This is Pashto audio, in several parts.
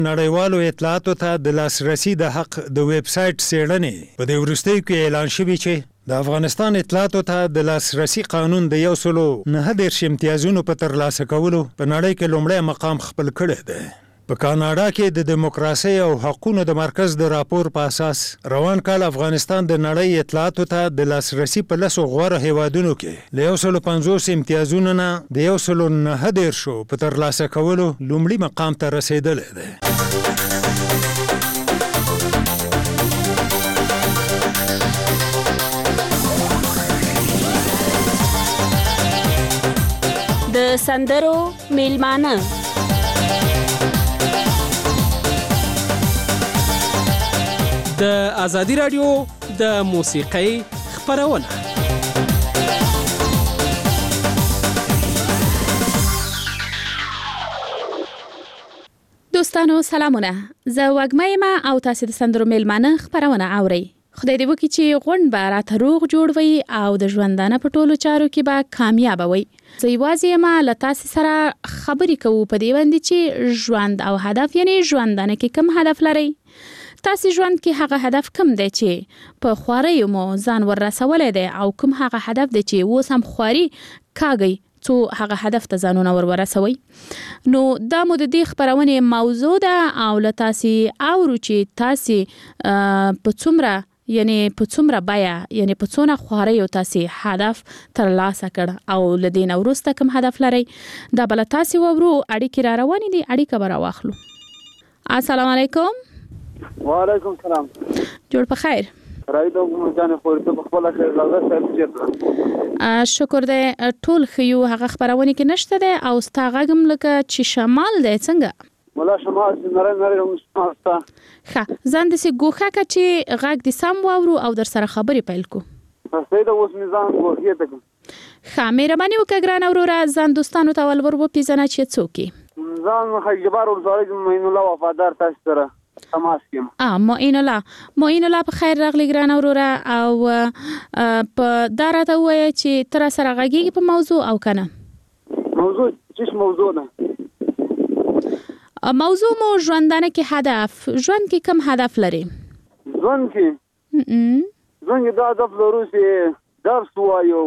نړیوالو اطلاعاتو ته د لاسرسي د حق د ویب سایټ څېړنې په دې وروستیو کې اعلان شوي چې د افغانستان اطلاعاتو ته د لاسرسي قانون د 119 امتیازونو په ترلاسه کولو په نړۍ کې لومړی مقام خپل کړی دی. په کاناډا کې د دیموکراسي او حقوقو د مرکز د راپور په اساس روان کال افغانستان د نړۍ اطلاعاتو ته د لاسرسي په 10 غوره هیوادونو کې له 150 امتیازونو نه د 119 په ترلاسه کولو لومړی مقام ته رسیدلی دی. د سندرو میلمانه د ازادي رادیو د موسیقۍ خپرونه. دوستانو سلامونه، زه وږمه یم او تاسو د سندرو میلمانه خپرونه اورئ. خدای دې وکړي چې غونډ به راته روغ جوړ وي او د ژوندانه په ټولو چارو کې به کامیاب وي. زه یوازې یم له تاسو سره خبرې کوو په دې باندې چې ژوند او هدف، یعنی ژوندانه کې کوم هدف لرئ؟ تاسو ژوند کې هغه هدف کوم دی چې په خوارۍ مو ځان ورسولای دی او کوم هغه هدف دی چې اوس هم خواري کاږئ څو هغه هدف ته ځانونه ورسوي؟ نو دا مو د دې خپرونې موضوع ده او له تاسو اورو چې تاسو په څومره بیا، یعنی په څونه خوارۍ او تاسو هدف ترلاسه کړ او لدین وروسته کوم هدف لرئ؟ دا بل تاسو وورو. اړیکې را روانې دي، اړیکه به راواخلو. السلام علیکم. وعلیکم السلام. جوړ په خیر. راځو موږ ځان خورته په خپل خیر راغله سره. شکر دې ټول خيو هغه خبرونه کې نشته ده او ستاغم لکه چې شمال دی څنګه؟ ولا شمال نره مستا. ښه، ځان دې ګوخه کا چې غږ دې سم واورو او در سره خبرې پیل کو. پسې دا اوس میزان ګوخه ته کوم. ښه، مهرباني وکړه ګران اورورا ځان دوستانو ته ولور و پیژنه چې څوک ځان خجبار ولزارې مين الله وفادار تاسو سره تماس کیم. معین الله په خیر راغلی ګران اورورا او په دراته وای چې تر سره غږیږي په موضوع او کنه موضوع ده. موضوع مو ژوندانه کې هدف، ژوند کې کوم هدف لري؟ ژوند کې دا هدف لرو چې درس وایو.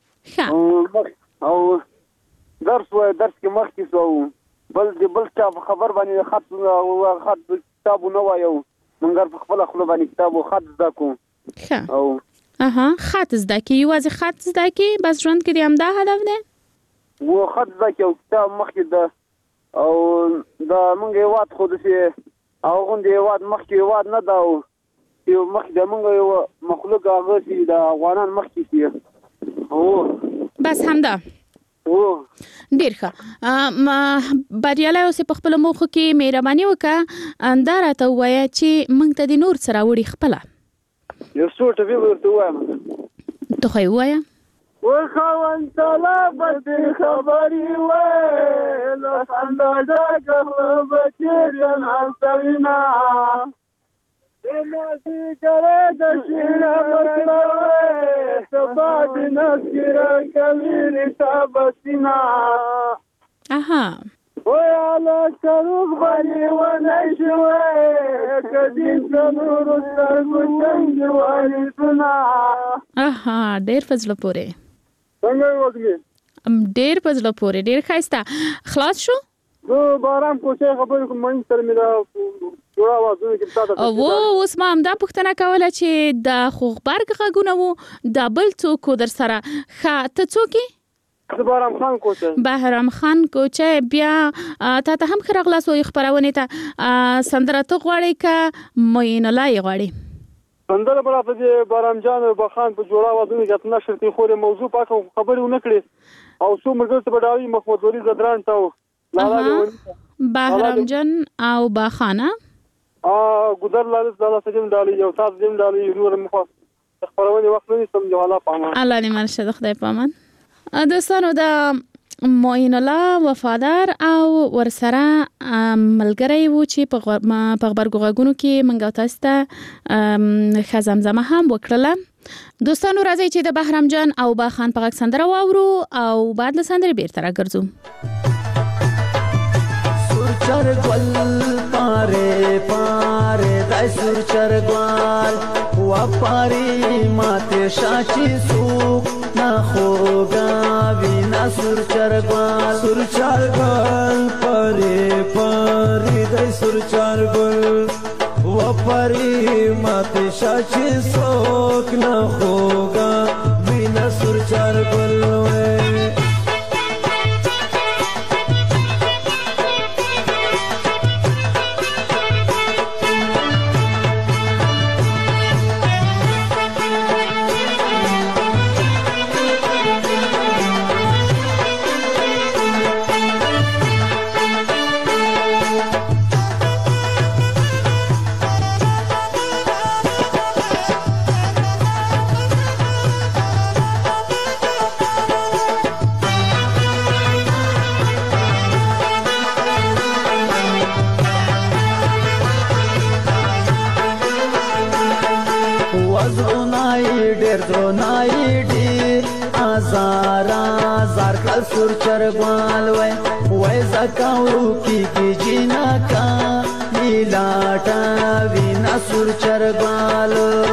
او درس کې مخکې سو بل چا خبر باندې خط کتاب نه وایو، مونږ په خپل خپل باندې کتاب او خط زده کوو. او خط زده کی، یوازې خط زده کی بس ژوند کې دې هم دا هدف دی؟ و خط زده کی او کتاب مخکې ده او دا مونږ یو وخت خو دې او غونډه یو وخت مخکې واد نه دا یو مخکې د مونږ یو مخلوق هغه چې د افغانان مخکې شي. او بس همدا ډیر ښه. بریالی اوسې په خپل موخو کې مهرباني وکړه. دا راته ووایه چې موږ ته د نور سره وړي خپله یو څو ټکي ورته وایم. ته خو یې ووایه. وخوان طلبت خبري وين خندق بچيرن حسينا ناسي كره دشينا مطلوي سباد نسكر كبير تابسنا. ويا كروب غني ونشوي كدين كنور السرمجنج وارثنا. ډېر فضل پوره څنګه وګړي ډېر فضل پوره ډېر خاصه خلاص شو. زه بارام کوڅه خبرې کوم من سره ملا جوړا وازونه کې تاسو او اوس ما هم دا پوښتنه کوله چې د خوغبرګ غږونه وو د بل څوک در سره ته څوک یې؟ بهرام خان کوڅه. بهرام خان کوڅه. بیا ته هم خرغلاس وي خبرونه ته سندره ته غواړي که معین الله یې غواړي؟ سندره بل په بهرام جان او بخان په جوړا وازونه کې نشر تی خوري موضوع پاکه خبرې ونکړي او څو مرګ ته بداوي محمد ولی زدران ته بهرام جان او بخانه ګذر لاله زاله سجن ډالي یو تاسو دیم ډالي نور مخ خبرونه وخت نه سم جو الله پامان. الله دې مرشد خدای پامان. دوستانو د معین الله وفادار او ورسره ملګری وو چې په خبرګو غږونو کې منګو تاسو ته خزمزمه هم وکړله. دوستانو راځي چې د بهرام جان او بخان په غږ سندره واورو او بعد له سندرې بیرته راګرځو. سر گل پار دای سور چرګوال وپاری ماته شاچی سوق نخوګا وینا سور چرګوال پری پری دای سور چرګل وپاری ماته شاچی سوق نخوګا وینا سور چرګل سور چرګوال وای زکاو کی جینا کا نیلاټا وینا سور چرګوال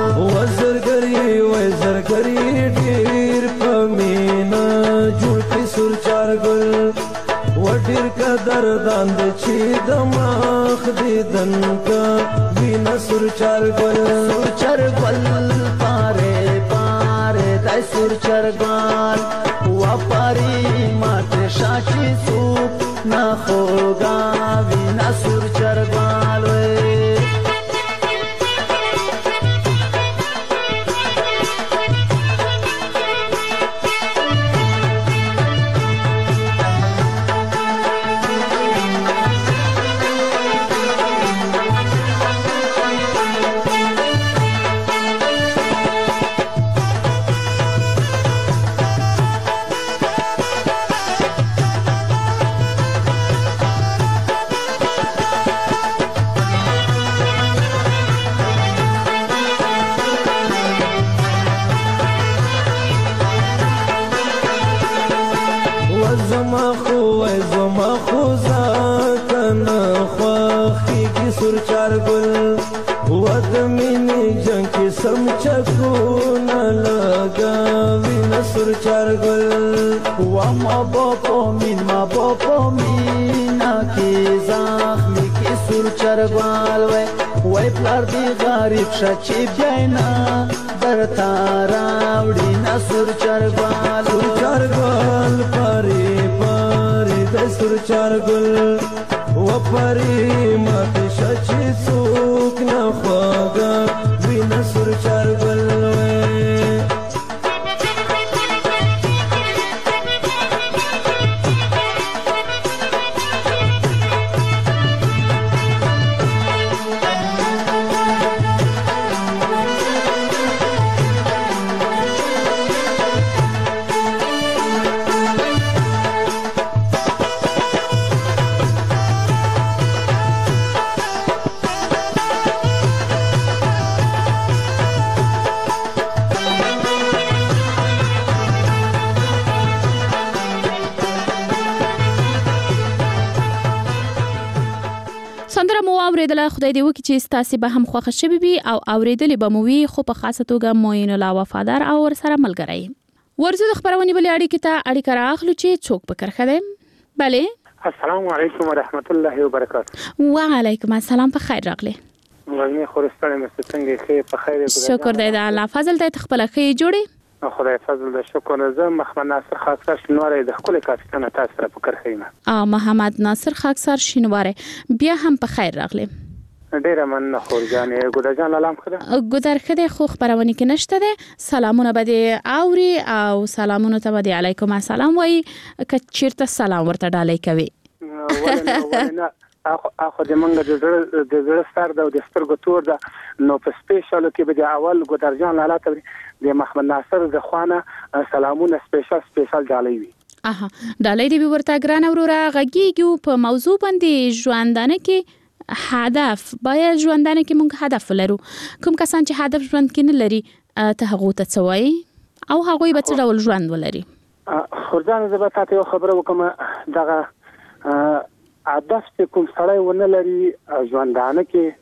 وزرګری ډیر پمینا جوړ کی سور چرګل وډیر قدر داند چی دماغ دې دن کا وینا سور چرګل پاره دای سور چرګوال وپاری ماته شاچی سوق نخوګا وینا سور چرګوال ما بابا مینا کی زخمی کی سور چرګوال وای پلار دی غریب شچی بینا در تاراوډی نا سور چرګوال پری د سور چرګل و پری مات شچی سوک نه خوګا وینا سور چرګل اوریدله خدای دې وکړي چې ستاسو به هم خوښ شوي وي او اوریدلې به مو وي خو په خاصه توګه معین الله وفادار او ورسره ملګری ورزو د خبرونې بلې اړیکې ته اړیکه راخلو چې څوک په کرخه دی بله السلام علیکم ورحمت الله وبرکاته وعلیکم السلام په خیر راغلی وزنی خورستانه مست څنګه خیر په خیر شکر دی د الله فضل ته خپل خیر جوړي خدای فضل د شکر زه محمد ناصر خاکسار شینواره د خپل کاپیتان تاسو سره په کرخینه محمد ناصر خاکسار شینواره بیا هم په خیر راغلی ډیره مننه خورجانې ګودرجان لالام خده ګودر خده خو خبرونه کې نشته ده سلامونه بده اوري او سلامونه ته بده علیکم السلام وای ک چیرته سلام ورته ډالۍ کوي ولنه اخو د منګه د زړه سر د سترګو تور ده نو په سپیشل کې به د اول ګودرجان لاله ته د محمد ناصر د خوانه سلامونه سپیشل ډالۍ وي ډالۍ دی ورته ګران اوروره غږیږي په موضوع باندې ژوندانه کې هدف باید ژوندانه کې موږ هدف لرو کوم کسان چې هدف ژوند کې نه لري ته هغه ته څوي او هغه به څه ډول ژوند ولري خورجان زه به تاسو یو خبره وکم دغه هدف چې کوم سړی ونه لري ژوندانه کې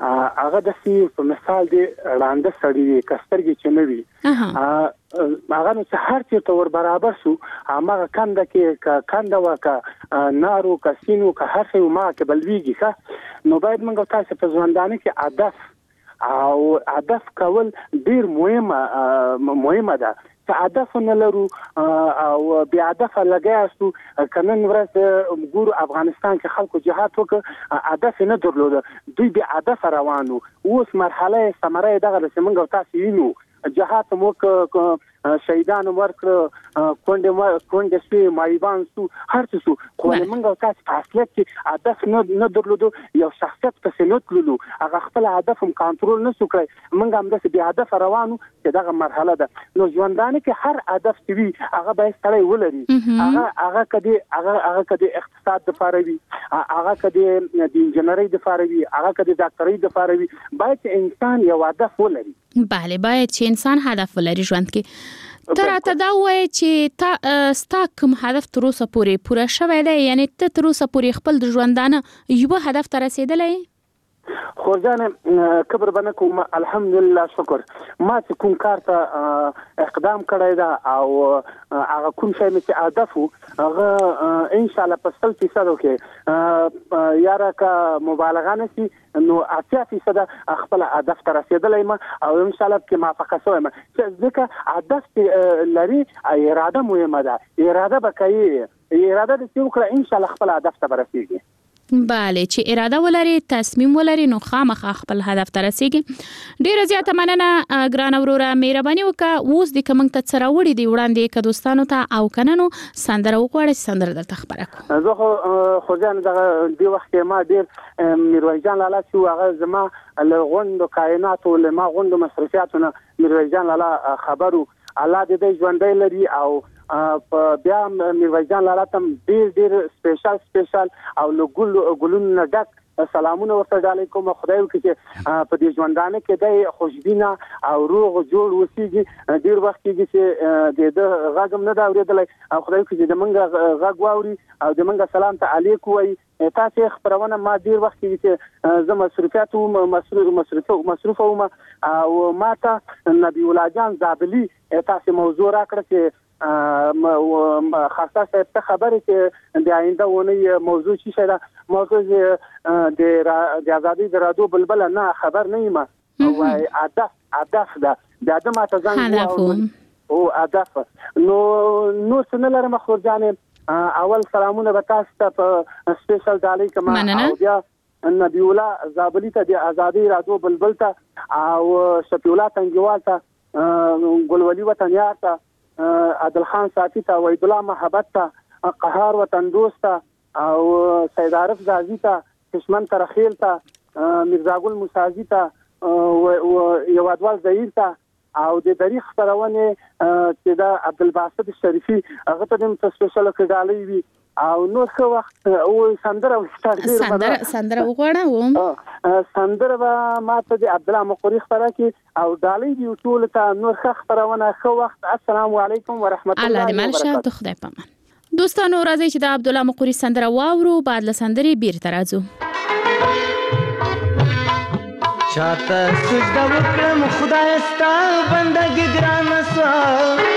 هغه د سی په مثال دی وړاندې سړی کسترګي چې نه وي هغه نو هر څه تور برابر شو هغه کنده کې کنده وکا نارو کسینو که هر څه ما کې بلويږي ښه نو باید موږ تاسو په ژوندانه کې هدف کول ډیر مهمه ده چې هدف نه لرو او بیا هدف لګیاسو کنن ورځ ګورو افغانستان کې خلکو جهاد وکړ هدف نه درلود دوی بیا هدف روانو اوس مرحله ثمره دغه چې موږ تاسو وینو جهاد موک شهیدان ورکړه کونډه سي مایبان سو هر څه سو خو موږ تاسو فاصله کې هدف نه درلود یو شخصیت په سنت لولو هغه خپل هدف هم کنټرول نه سو کړی موږ هم د بیا هدف روانو چې دغه مرحله ده نو ژوندانه کې هر هدف چې وي هغه باید سړی ولري هغه کدي اقتصاد د لپاره وي هغه کدي د انجنیری د لپاره وي هغه کدي ډاکټرۍ د لپاره وي باید انسان یو هدف ولري بله باید چې انسان هدف ولري ژوند کې تر اته دا وای چې تا ستا کوم هدف تر اوسه پورې پوره شوی دی یعنی ته تر اوسه پورې خپل د ژوندانه یو هدف ته رسیدلې خو ځان کبر باندې کوم الحمدلله شکر ما چې کوم کار ته اقدام کړی دا او هغه کوم شی چې هدف هغه ان شاء الله په 100% کې یاره کا مبالغه نشي نو 80% خپل هدف ته رسیدلای ما او ان شاء الله کې موافقه شوم چې ځکه هدف لري اراده مهمه ده اراده بکای اراده د څه وکړه ان شاء الله خپل هدف ته رسیږي بله چې اراده ولري تصمیم ولري نو خامخا خپل هدف ته رسیږي ډیره زیاته مننه ګران وروره مهرباني وکړه اوس د کوم ته سره وړي دی وړاندې ک دوستانو ته او کننو سندره وکړي سندره درته خبره کوم زه خو ځان دغه دی وخت ما ډیر میرویس جان لالا چې هغه زما له غوندو کائنات او له ما غوندو مصرفياتونه میرویس جان لالا خبرو الله دې ژوندۍ لري او بیا میرویس جان لالا تم ډیر سپیشل او ګلون ډک سلامونه ورته علیکم خدای وکړي په دې ژوندانه کې د خوشبینه او روغ جوړ وسیږي ډیر وخت کې چې د غاګم نه دا اوریدل او خدای وکړي د منګه غاګ واوري او د منګه سلام ته علیکم وای تاسو خبرونه ما ډیر وخت کې چې زما مصروفیات مصروف او ما ته نبی الله جان زابلی تاسو موضوع راکړه چې خاصه څه خبره چې د آینده ونی موضوع شي شدا موضوع د ازادي د رادیو بلبل نه خبر نه یم او هدف ده د ادم اتزان او هدف نو سنلره مخورجانه اول سلامونه به تاسو ته په سپیشل دالي کما او بیا نبی الله زابلی ته د ازادي رادیو بلبل ته او شفیع الله تنګوال ته ګلولي وطنیار ته عادل خان صافی ته وحید الله محبت ته قهار وطن دوست او سید عارف غازی ته دشمن ترخیل ته مرزا ګل موسازی ته او یوادوال زهیر ته او د تاریخ خبرونه چې دا عبدالباسط شریفی هغه ته د سپیشل کډالي وی او نو څو وخت او سندره وغوړم سندره ما ته د عبد الله مقری خبره کې او دالي دی ټول ته نور خبرونه خو وخت السلام علیکم ورحمت الله الله دې مل شه خدای پامان دوستانو راځي چې د عبد الله مقری سندره واورو بعد له سندري بیرته راځو چاته سجده وکړم خدای ستا بندګي ګران سو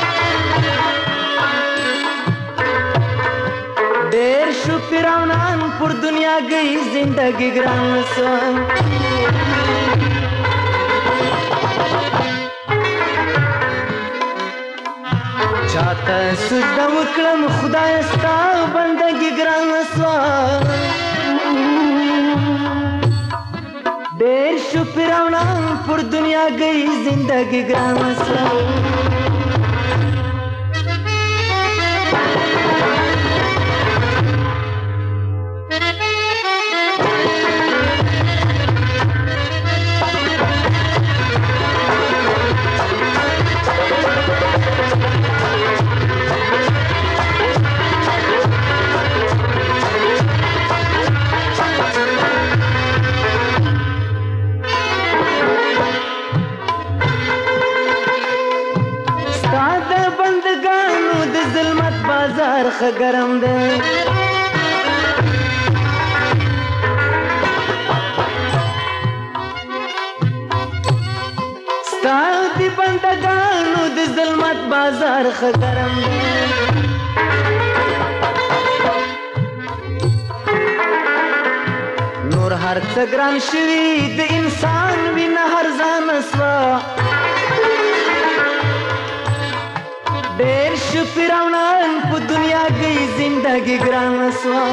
ډېر شکر او نن پر دنیا گئی زندگی ګران سو چاته سجده وکړم خدای ستا بندګي ګران سو ډېر شکر او نن پر دنیا گئی زندگی ګران سو ګرم دی بازار خګرم نور هر څه ګران شوي د انسان وینه هر ځان سوا ډېر شو فرعونان په دنیا کې زندګي ګران سوا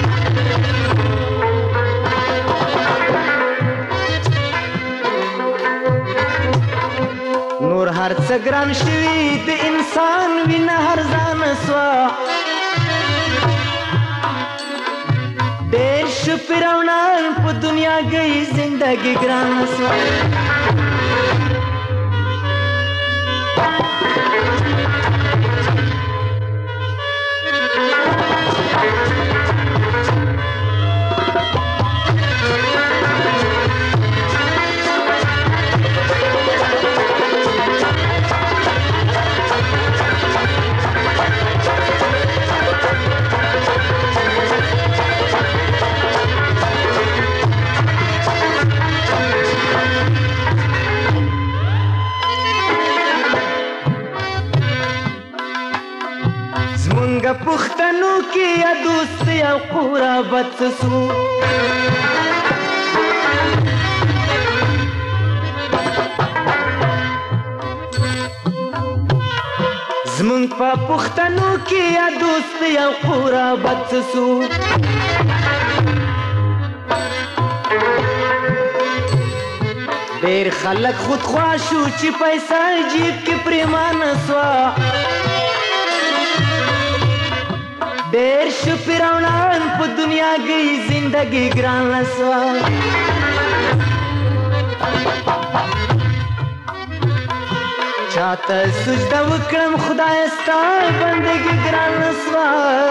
نور هر څه ګران شوي د انسان وینه هر ځان سوا ډېر شو فرعونان په دنیا کې زندګي ګران سوا پښتنو کې یا دوست یا قرابت سو زمونږ په پښتنو کې یا دوست یا قرابت سو ډېر خلک خودخوا شو چې پیسې جیب کې پریمانه سوا ډېر شو فرعونان په دنیا کې زندګي ګران سوا چاته سجده وکړم خدای ستا بندګي ګران سوا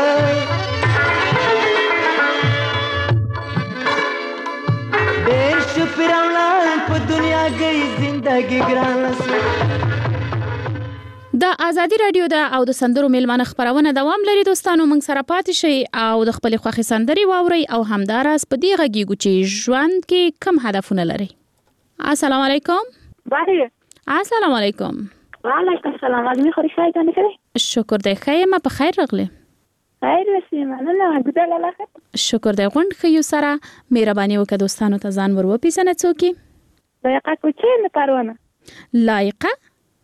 ډېر شو فرعونان په دنیا کې زندګي ګران سوا د ازادي رادیو او د سندرو میلمانه خبرونه دوام لري دوستانو موږ سره پاتې شئ او د خپل خوښي سندري واوري او همداراز په دې غږیږو چې ژوند کې کم هدفونه لري. السلام علیکم. بله. السلام علیکم. وعلیکم السلام. علي خو ښه ځان کړی. شکر دی خیر ما په خیر راغلی. خیر وسې مننه ګډه لاله. شکر دی غونډ خيو سره مهرباني وکړه دوستانو ته ځان ور وپیژنه څوکي. لایقه کوچې نه پروانه. لایقه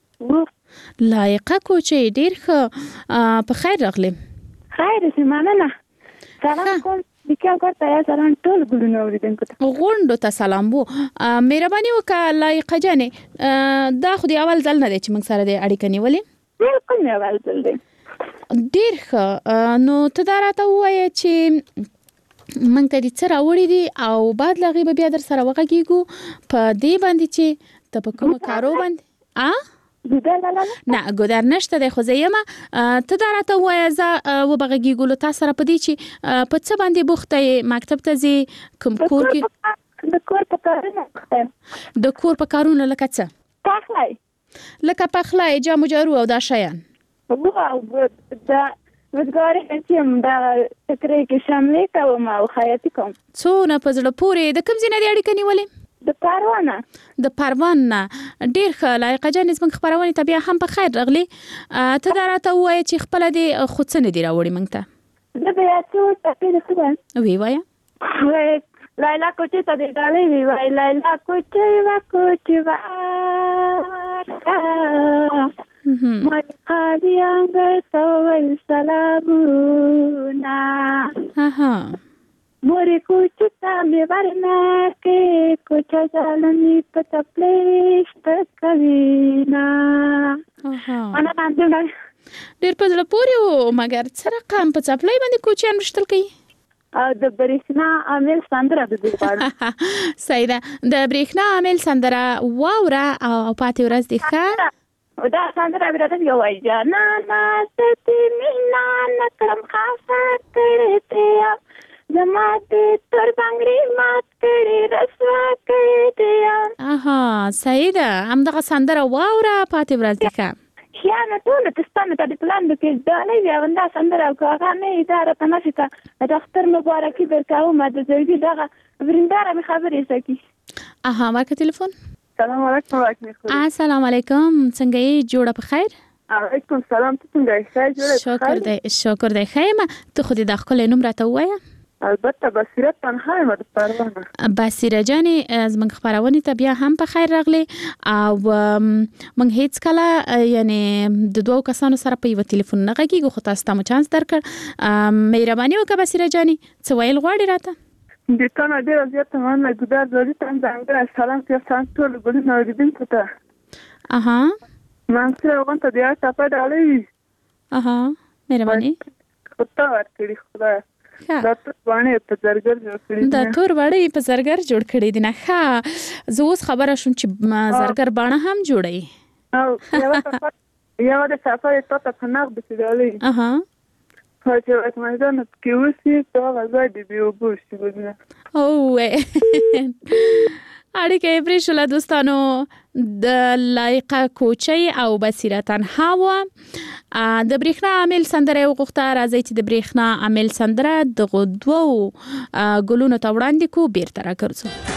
لایقه کوچې ډیر ښه په خیر راغلی. خیر دې مننه. سلام کوم دکې ورته یا سلام ټول ګلونه اوریدونکو ته. غونډو ته سلام وو. مهرباني وکړه لایقه جانې دا خو دی اول ځل نه دی چې موږ سره د اړیکې نیولې. بالکل نه اول ځل دی. ډیر ښه نو ته دا راته ووایې چې موږ ته دې څه راوړي دي او بعد لغې به بیا در سره وغږیږو په دې باندې چې ته په کومه کارو باندې نه ګودر نشته دی خو زه یم ته دا راته ووایه زه وبغږیږو له تا سره په دې چې په څه باندې بوخته یې مکتب ته ځې کوم کور کې د کور په کارونه د کور په کارونه لکه څه پخلی لکه پخلی جامو جارو او دا شیان دا وزګاري چې دا فکرې کې شاملې کوم او خیاطي کوم څونه په زړه پورې د کوم ځای نه دی اړیکه نیولې د پروان نه ډیر ښه لایقه جان زموږ خبرونه ته بیا هم په خیر راغلی ته دا راته وایې چې خپل دې خود څه نه دی راوړي موږ ته زه بیا څه ټاپې نه کوم وی وایه لایلا کوچې ته دې ډالې وی وای لایلا کوچې وا مې قاضیان ګټول سلامونه मोरे कुचता में वरना के कुछ जालनी पता प्लेस तक कविना انا باندې ډېر په زړه پورې و مګر سره قام په چپلای باندې کوچیان مشتل کوي او د برېښنا عامل سندره د دې پاړه سیدا د برېښنا عامل سندره واوره او پاتې ورځ دی ښه دا سندره ورته یو وای جانا ستې مینا نکرم خاصه کړته زماته تر بنگړي مات کړي رسوا کړي اها سیدا همدغه سندره واوره پاتې ورځ دی ښه خیانه ټول تستانه د پلان د کې دا نه وی وندا سندره او هغه نه اداره تنشته د اختر مبارکي درکاو ما د زوی دغه ورنداره می خبرې سکی اها ما که تلیفون السلام علیکم السلام علیکم څنګه یې جوړه په خیر علیکم سلام. ته څنګه یې؟ شکر دی خیمه. ته خو دې د خپل نوم راته ووایه. البته بصیره تنها یم د پروانه. بصیره جانې زموږ خبرونه ته بیا هم په خیر راغلی او موږ هیڅ کله یعنی د دوه کسانو سره په یو ټلیفون نه غږیږو خو تاسو ته مو چانس درکړ. مهرباني وکړه بصیره جانې څه ویل غواړې راته؟ د تانه ډیره زیاته مننه ګودار زړی ته څنګه سلام ته ټول ګلونه اوریدونکو ته. من سره وانت د اړه په ډالۍ. مهرباني. خدای ورکړي خدای. دا تور باندې په زرګر جوړ کړی. دا تور باندې په زرګر جوړ کړی دی نه. ښه زه اوس خبره شوم چې زرګر باندې هم جوړي. یو د سفر ته په نغ بسیدلی. چې وخت مېدان کې وسی ته غوړ دی بیو بوشي ګونه. اړیکه پرې شول دوستانو د لایقه کوچي او بصیره تنها و. د برېښنا عامل سندره وغوښته. راځي چې د برېښنا عامل سندره د غدوو ګلونو ته وړاندې کو بیرته راګرځو.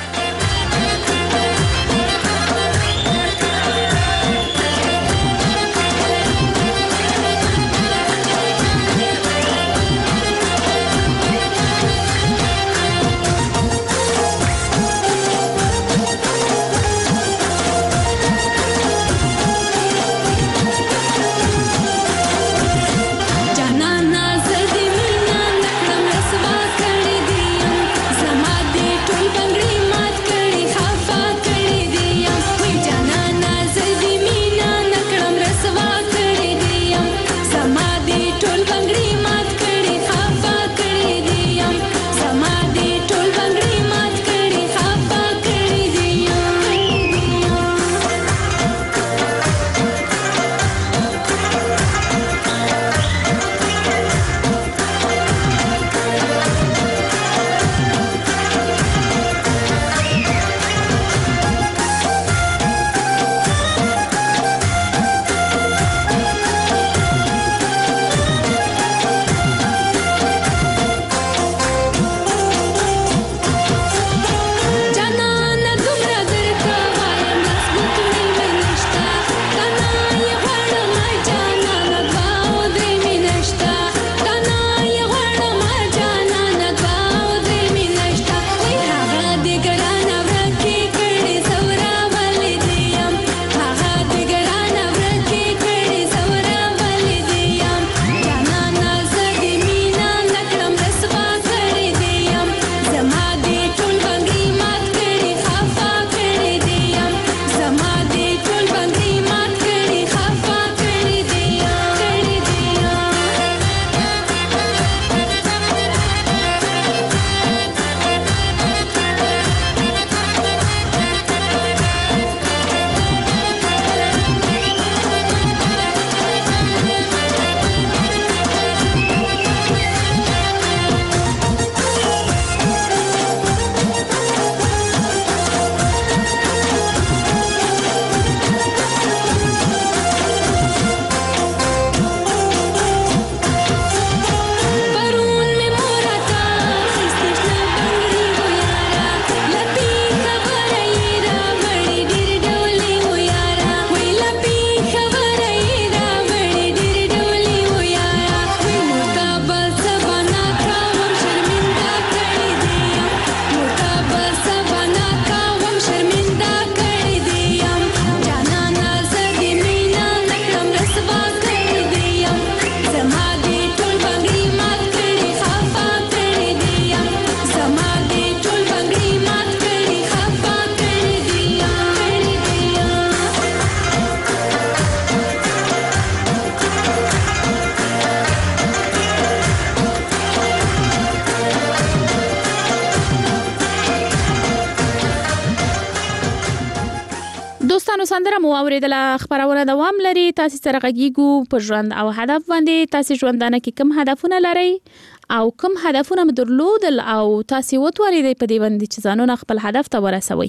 دوستانو سندره مو اوریدله. خبرونه دوام لري. تاسو سره غږیږو په ژوند او هدف باندې. تاسو ژوندانه کې کوم هدفونه لرئ او کوم هدفونه مدرلودل او تاسو وتوالې په دې باندې چې ځانونه خپل هدف ته ورسوي.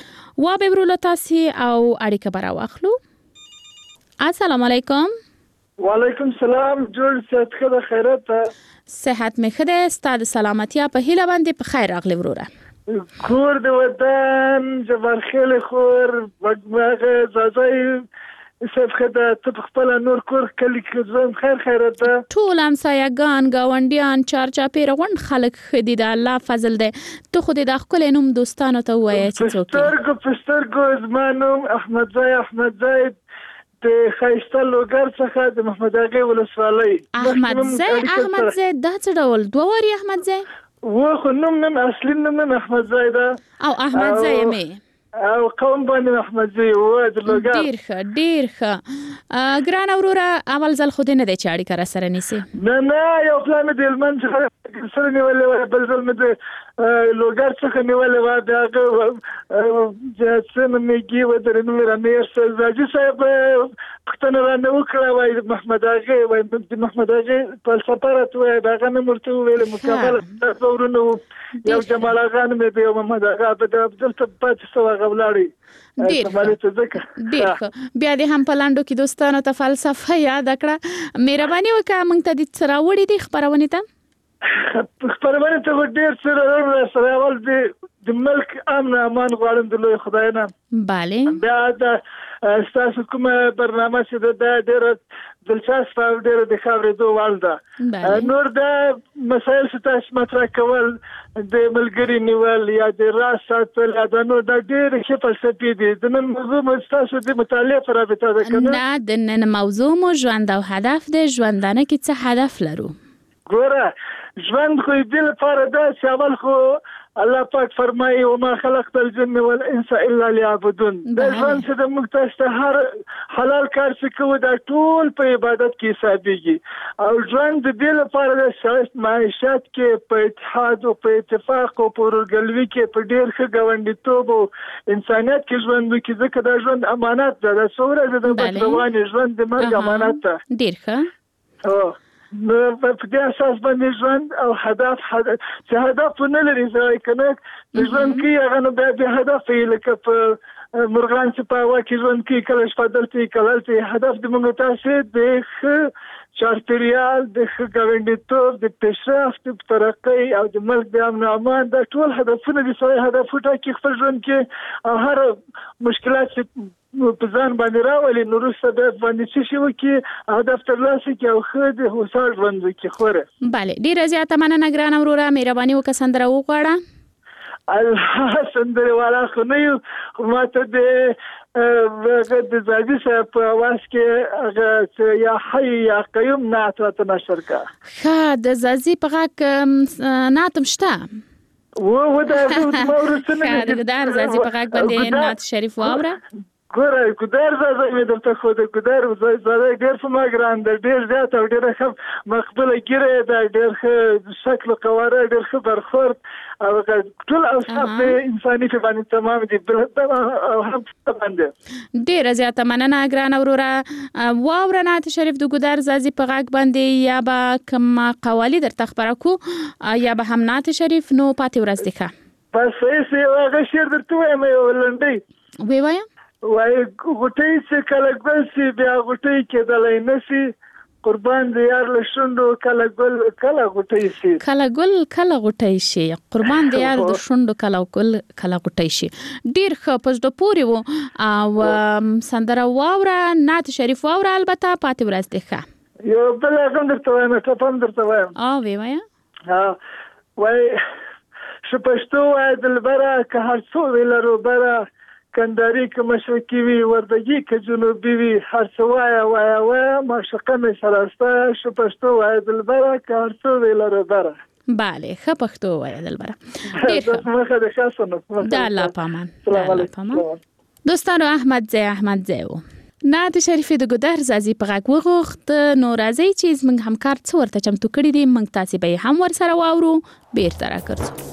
وا به برول تاسو او اړیکه برا واخلو. السلام علیکم. وعلیکم سلام. جوړ ستاسو د خیرات صحت مې خده. ستاسو سلامتیا په هیله باندې په خیر راغلی وروره. کور د وطن جبر خیل خور بغمغه زازای صاحب خدا ته خپل نور کور کلی کې ځم خیرت ده ټول همسایه‌ګان گاونډیان چارچاپیره غونډ خلک خدي د الله فضل ده ته خو د خپل نوم دوستانو ته وایې چې څوک پسترګو زمانوم احمد زاید د خیسته لوګر څخه د محمد اغا ولسوالۍ احمد زاید دا څه ډول دوه واری احمد زاید و خو نوم اصلي نوم احمد زاید او احمد زاید مې او قوم باندې احمد زاید و د لوګر ډیر ښه ګران اوروره اول ځل خو دې نه دی چې اړیکه را سره نیسي نه یو پلان د هلمند سره نیولې بل ځل مې د لوګر څخه نیولې وه د هغه څه نومېږي و د نوم رامیر زاجي صاحب پوښتنه رانه وکړه وایي محمد اغا وایي د محمد اغا فلسفه راته وایي د هغه نوم ورته وویلې مقابله ستا ورونه یو جمال اغا نومې دی یو محمد اغا د عبدالته پاتې سو هغه ولاړې ډېر ښه بیا دې هم په لنډو کې دوستانو ته فلسفه یاد کړه مهرباني وکړه موږ ته دې څه راوړي دي خپرونې ته خپرونې ته ډېر څه راوړل سره اول د ملک امن امان غواړم د لوی خدای نه بله بیا د ستاسو کومه برنامه چې ده ډېره دلچسپه او ډېره د خاورېدو وړ ده نور د مسایل چې تاسو مطرح کول د ملګري نیول یا د راز ساتل دا نور دا ډېرې ښې فلسفې دي د نن موضوع مو ستاسو د مطالعې په رابطه ده که نه د نن موضوع مو ژوند او هدف دی ژوندانه کې څه هدف لرو ګوره ژوند خو دې لپاره ده چې اول خو الله پاک فرمایي وما خلقت الجن والانس الا ليعبدون دا ژوند چې د موږ تاسو ته هر حلال کار چې کوو دا ټول په عبادت کې حسابېږي او ژوند د دې لپاره د ښایست معیشت کې په اتحاد او په اتفاق او په ورورګلوي کې په ډېر ښه ګاونډیتوب او انسانیت کې ژوند وکړي ځکه دا ژوند امانت ده د څو ورځې د بد روانې ژوند د مرګ امانت ده ډېر ښه نو په دې اساس باندې ژوند او هدف چې هدف نه لري ځای کنه د ژوند کې هغه نو به هدف یې لکه په مرغان چې په هوا کې ژوند کې کله شپه دلته کله هدف د موږ تاسو د چارپیریال د ګاونډیتوب د پیشرفت د ترقۍ او د ملک د امن امان دا ټول هدفونه دي چې هدفونه کې خپل ژوند کې او هر مشکلات چې په ځان باندې راولي نو وروسته بیا باندې څه شي وکړي هدف ترلاسه کړي او ښه د هوسا ژوند وکړي خوره بله ډېره زیاته مننه ګرانه وروره مهرباني وکړه سندره وغواړه الله سندرې والا خو نه یو خو ما ته د زاجي صاحب په اواز کې هغه یا حی یا قیوم نعت راته نشر کړه ښه د زاجي په غږ نعت هم شته دا ما ورسته د ګدار زاجي په غږ باندې نعت شریف واوره ګوره ګدار زاده مې درته خو د ګدار زاده ډېر په ما ګران ده ډېر زیات او ډېره ښه مقبوله ګیره ده ډېر ښه شکل قواره ډېر ښه برخورد او ټول اوصاف انساني په باندې تمام دي او هم باندې ډېره زیاته مننه ګرانه وروره واوره نعت شریف د ګدار زاجي په غږ باندې یا به کوم قوالی درته خپره کړو یا به هم نعت شریف نو پاتې ورځ دی ښه بس یې هغه شعر درته وایم یو لنډی ووایم وای غټي چې کله ګل سي بیا غټي کېدلای نشي قربان دې یار له شونډو کله ګل کله غټي شي کله ګل کله غټي شي قربان دې یار د شونډو کله ګل کله غټي شي ډیر ښه پښتو پوری وو او سندره واوره نعت شریف واوره البته پاتې ورځ دی ښه یو بل هم درته وایم ته هم درته وایم وی وایم وای شپشتو وای دلبره که هر څو ویلرو بره کنداری که مشرقی وی وردگی که جنوبی وی هر څه وایه معشوقه مې سره ستا شپشتو وایه دلبره که هر څو وی لرو بره بله ښه پښتو وایه دلبره ډېر ښه د الله پامان دوستانو احمد زی و نعت شریف د ګدار زاجي په غږ وغوښت نو راځئ چې زموږ همکار څه ورته چمتو کړي دي موږ تاسې به یې هم ورسره واورو بیرته راګرځو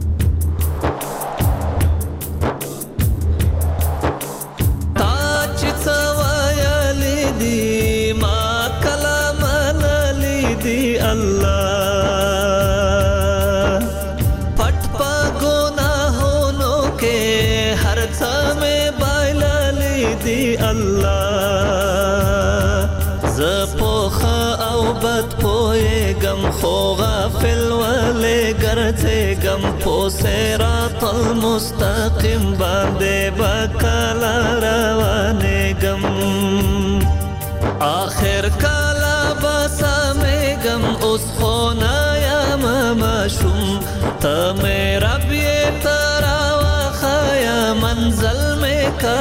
خو غافل ولې ګرځېږم په صراط المستقیم باندې به کله روانېږم مېګم آخر کالا بسا مېګم اوس خو نه یم ماشوم ته مې رب یې ته راوښیه منزل مې که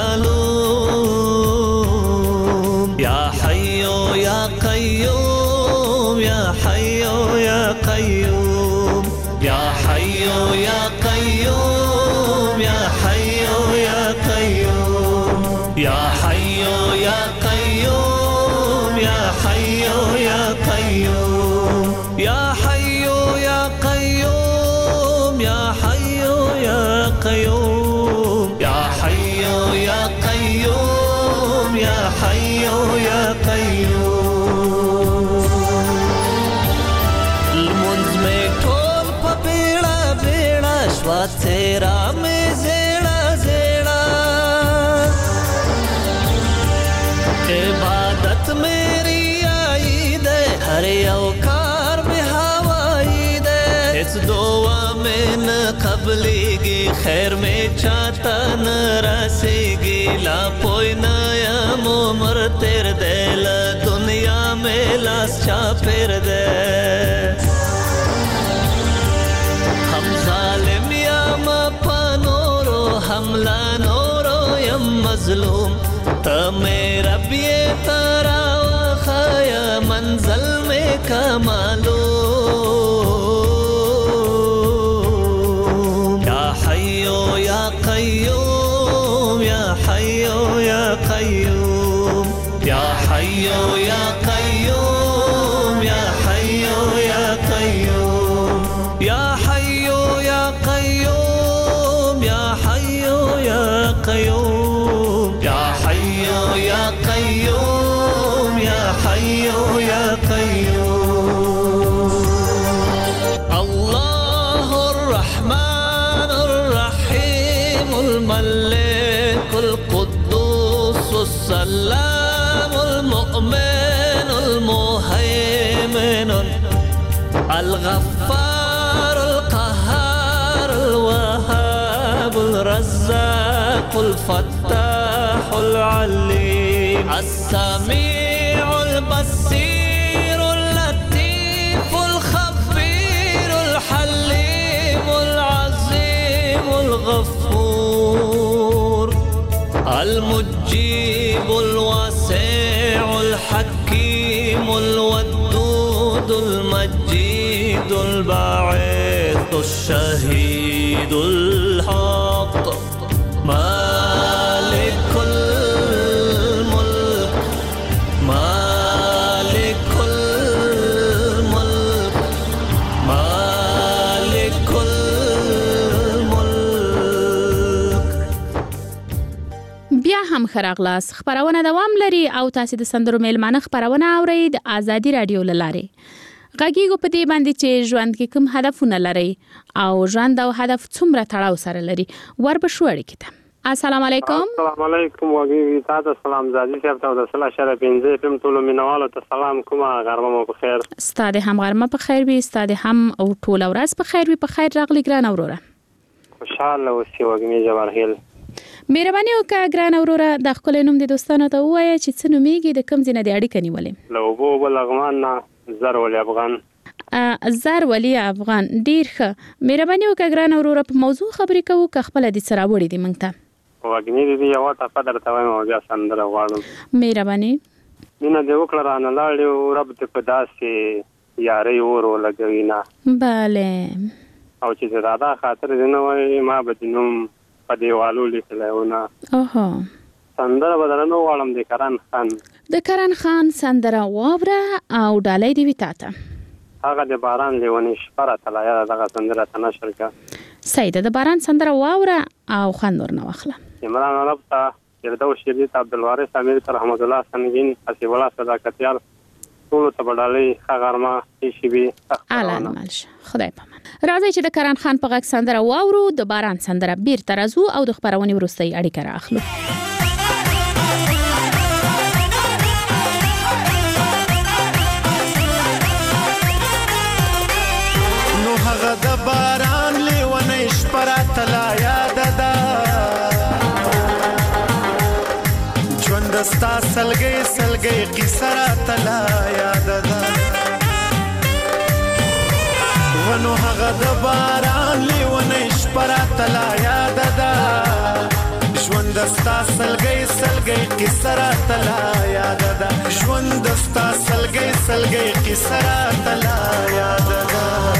معلوم یا حیو یا قیوم یا حیو یا قیوم یا حیو یا قیوم یا حیو یا قیوم یا حیو یا قیوم یا حیو یا قیوم یا حیو یا قیوم یا حیو یا قیوم یا حیو یا قیوم یا حیو یا قیوم لمونځ مې ټول په بیړه بیړه شوه څېره مې زیړه زیړه عبادت میری آئی دے ہر یو کار میں ہوائی دے اس دعا میں نہ قبلی گی خیر میں چاہتا نہ رسے گی لا پوئی نایم عمر تیر دے لا دنیا میں لاس چا پھر دے ہم ظالم یا مپا نورو حملہ نورو یم مظلوم تا میرا بیے تارا وخایا منزل میں کا معلوم یا حیو یا قیوم یا حیو یا قیوم یا حیو یا قیوم یا حیو یا قیوم یا حیو یا قیوم یا حیو یا قیوم یا حیو یا قیوم یا حیو یا قیوم اللہ الرحمن الرحیم الملک القدوس السلام المؤمن المهيمن الغفار القهار الوهاب الرزاق الفتاح العليم السميع البصير اللطيف الخبير الحليم العظيم الغفور المجيب الواسع الحكيم الودود المجيد الباعث الشهيد الحق مالك الملك مالك الملك مالك الملك بیا هم خراغلاس خبرونه دوام لري او تاسو د سندرو میلمانه خبرونه اورئ د ازادي رادیو لاره غږیږو په دې باندې چې ژوند کې کوم هدفونه لري او ژوند او هدف څومره تړاو سره لري وربشو اړیکې ته السلام علیکم السلام علیکم وګړي تاسو سلام زادي صاحب ته د صلاح شرف انځه پم ټول مینوالو ته سلام کوم غرمه مو په خیر ستاسو هم غرمه په خیر وي ستاسو هم او ټول ورځ په خیر وي په خیر راغلی ګران اوروره خوشاله اوسئ وګړي جوارهل مهرباني وکړه ګران اوروره د خپل نوم د دوستانو ته وایي چې څه نومېږي د کوم ځای نه د اړیکې نیولې لو بو بلغمان زر ولي افغان زر ولي افغان ډیر ښه مهرباني وکړه ګران اوروره په موضوع خبرې کوو که خپل د سره وړي دي مونږ ته وګنی دې یو ټاپه درته وایم او بیا سندره غواړم مهرباني مینه دې وکړه رانه لاړې رب ته په داسې یاري ورو لګوي نه bale او چې زړه خاطر دې نه وای ما به دینم په دیوالو لیکلونه اوه سندره بدلنو غواړم د کران خان سندره واوره او ډالۍ دی وتاته هغه د باران لیونی شپره تلایا دغه سندره تنشر کا سیده د باران سندره واوره او خندور نه واخله عمران ربطه یردو شریعت عبدالوارث امیر رحمت الله سنگین حسیب الله صداقتیار ټول ته بدلې خغرما شي بي اعلان مالش خدای پامان راځي چې د کران خان په غږ سندره واورو د باران سندره بیر ترازو او د خبرونې وروستۍ اړیکه راخلو هغه د باران لیونی شپره تلا یاد ده دستا سلګي سلګي قصه راته لا یاد ده ونو هغه د باران لیونی شپه راته لا یاد ده ژوند دستا سلګي سلګي قصه راته لا یاد ده ژوند دستا سلګي سلګي قصه راته لا یاد ده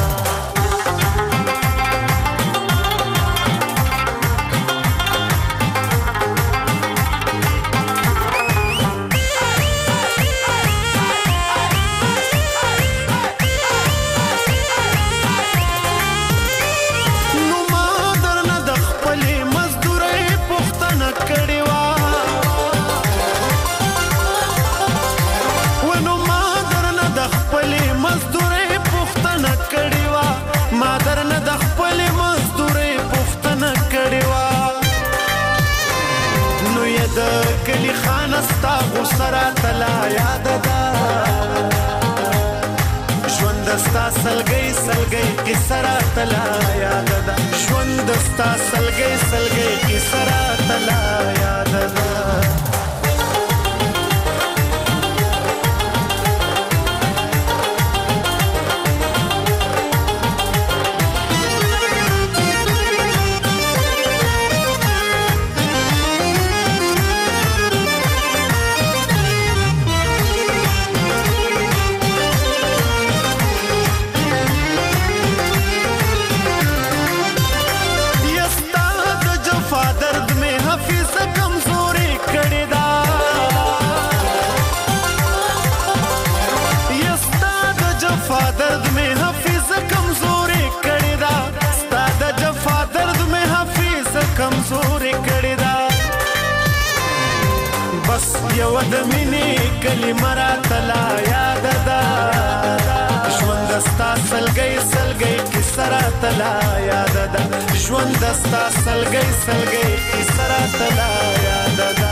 کلی خانستا غسرا تلا یاد ده ژوند ستا سلګي سلګي قصرا تلا یاد ده ژوند ستا سلګي سلګي قصرا تلا یاد ده یو د مینې کلمه راته لا یاد ده ژوند ستا سلګي سلګي قصه راته لا یاد ده ژوند ستا سلګي سلګي قصه راته لا یاد ده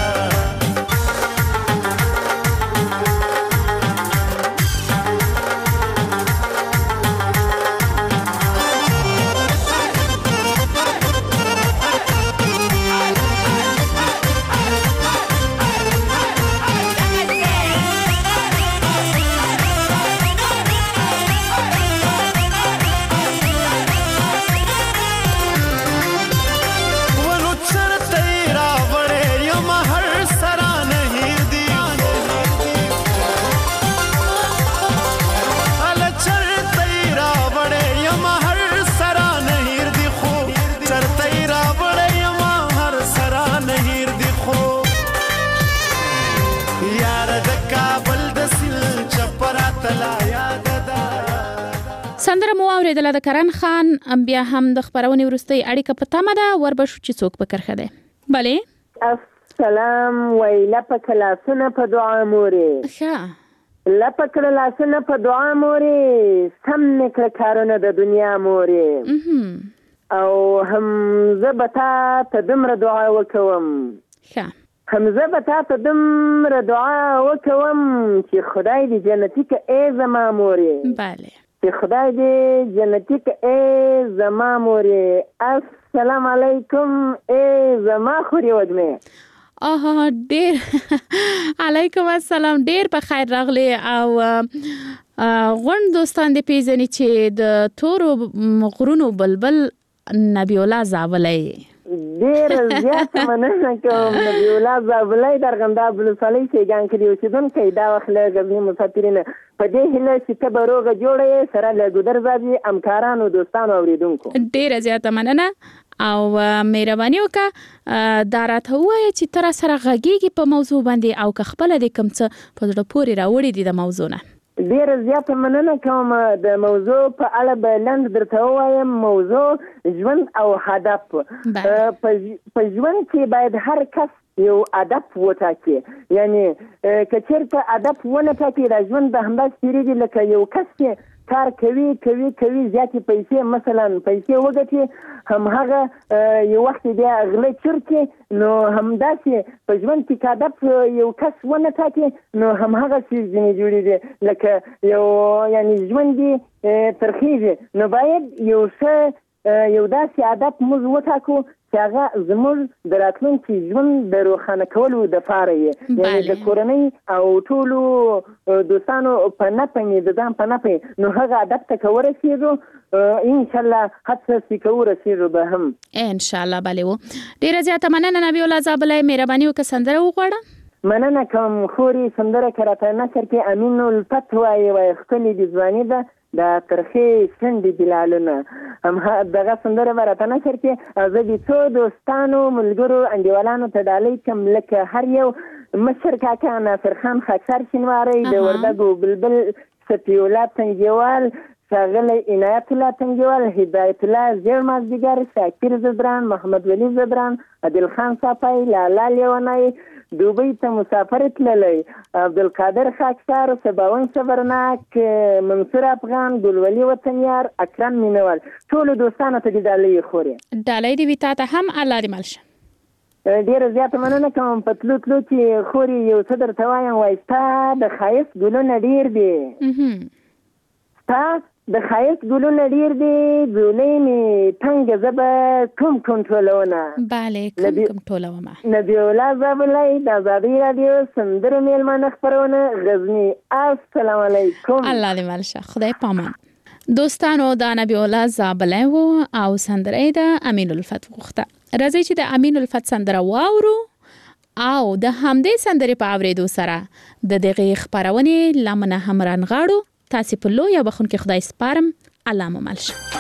سندره مو اوریدله د کرن خان بیا هم د خبرونې وروستۍ اړیکه په تمه ده وربشو چې څوک په کرخه ده بله السلام ویله په کلاسونه په دعا مورې ښه لپه کلاسونه په دعا مورې سم نکړه کارونه د دنیا مورې او هم زه به تا ته دومره دعا وکوم ښه هم زه به تا ته دومره دعا وکوم چې خدای دې جنتي که ای زما مورې بله چې خدای دې جنتي که ای زما مورې السلام علیکم ای زما خوري وږمې ډیر علیکم السلام ډیر په خیر راغلی او غونډ دوستان دې پیژني چې د تورو غرونو بلبل نبی الله زاولی ډیر زیات مننه کوم نبی الله زاولی د ارغنداب ولسوالۍ سیګان کې اوسېدونکی دا وخت له غزني مسافرینه په دې هیله چې ته به روغه جوړه یې سره له ګودرزادي همکارانو دوستانو اوریدونکو ډیره زیاته مننه او مهرباني وکړه دا راته ووایه چې ته راسره غږیږي په موضوع باندې او که خپله دې کوم څه په زړه پورې راوړي دي د موضوع نه ډیره زیاته مننه کوم د موضوع په اړه به لنډ درته ووایم موضوع ژوند او هدف په ژوند کې باید هر کس یو هدف وټاکي یعنی که چېرته هدف ونه ټاکي دا ژوند به همداسې تېرېږي لکه یو کس چې کار کوي زیاتې پیسې مثلا پیسې وګټي همهغه یو وخت بیا غله چرکي نو همداسې په ژوند کې که هدف یو کس ونه ټاکي نو همهغه څیز ځینې جوړېږي لکه یو یعنی ژوند دې ترخیږي نو باید یو داسې هدف موږ وټاکو چې هغه زموږ د راتلونکي ژوند د روښانه کولو دپاره یې یعنې د کورنۍ او ټولو دوستانو په نفع د ځان په نفع نو هغه هدف ته که ورسېږو انشاءالله هڅه چې که ورسېږو به هم انشاءالله بلې و. ډېره زیاته مننه نبی الله زابلی، مهرباني وکړه سندره وغواړه. مننه کوم خورې سندره که راته نثر کې امین الفت وایي ښکلې د ځواني ده د ترخې شونډې بلالونه دغه سندره به راته نثر کې زه د څو دوستانو ملګرو انډیوالانو ته ډالۍ کړم لکه هر یو مشر کاکا ناصر خان خاکسار شینواری د وردګو بلبل سفیالله تنګیوال ښاغلی عنایت الله تنګیوال هدایت الله زیړ مازدیګر شاکر زدران محمد ولی زدران عادل خان صافی لالا لیونی دوبۍ ته مسافر تللی عبدالقادر خاکسار سباون صبرناک منصور افغان ګلولي وطنیار اکرم مینوال ټولو دوستانو ته د ډالۍ خورې ډالۍ دې وي تا ته هم الله دې مل شه. ډېره زیاته مننه کوم په تلو تلو چې خورې یو څه درته وایم وایي ستا د ښایست ګلونه ډېر دي ستا د ښایست ګلونه ډېر دي ځولۍ مې تنګه زه به کوم کنټرولونه بلې کوم ټولومه. نبی الله زابلی د ازادي راډیو سندرو میلمانه خپرونه غزني. السلام علیکم. الله دې مل شه. خدای پامان. دوستانو دا نبی الله زابلی و او سندره د امین الفت غوښته. راځئ چې د امین الفت سندره واورو او د همدې سندرې په اورېدو سره د دغې خپرونې لمنه هم رانغاړو. تاسې په لویه بخونکې خدای سپارم. الله مو مل شه.